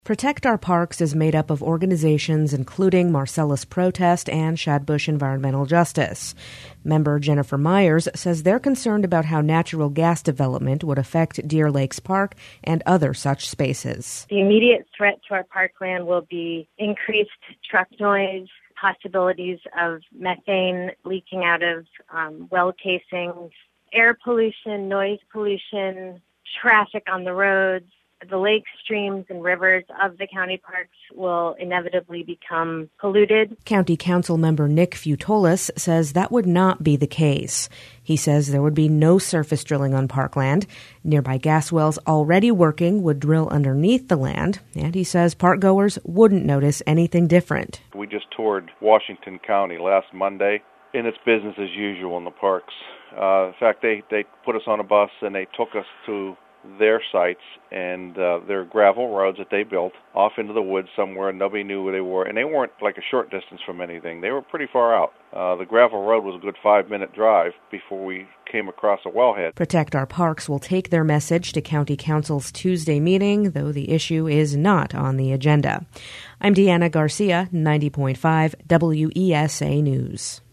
Protect Our Parks is made up of organizations including Marcellus Protest and Shadbush Environmental Justice. Member Jennifer Myers says they're concerned about how natural gas development would affect Deer Lakes Park and other such spaces. The immediate threat to our parkland will be increased truck noise, possibilities of methane leaking out of well casings, air pollution, noise pollution, traffic on the roads. The lakes, streams, and rivers of the county parks will inevitably become polluted. County Council member Nick Futolis says that would not be the case. He says there would be no surface drilling on parkland. Nearby gas wells already working would drill underneath the land, and he says park goers wouldn't notice anything different. We just toured Washington County last Monday, and it's business as usual in the parks. In fact, they put us on a bus and they took us to their sites, and their gravel roads that they built off into the woods somewhere, and nobody knew where they were, and they weren't like a short distance from anything. They were pretty far out. The gravel road was a good 5-minute drive before we came across a wellhead. Protect Our Parks will take their message to County Council's Tuesday meeting, though the issue is not on the agenda. I'm Deanna Garcia, 90.5 WESA News.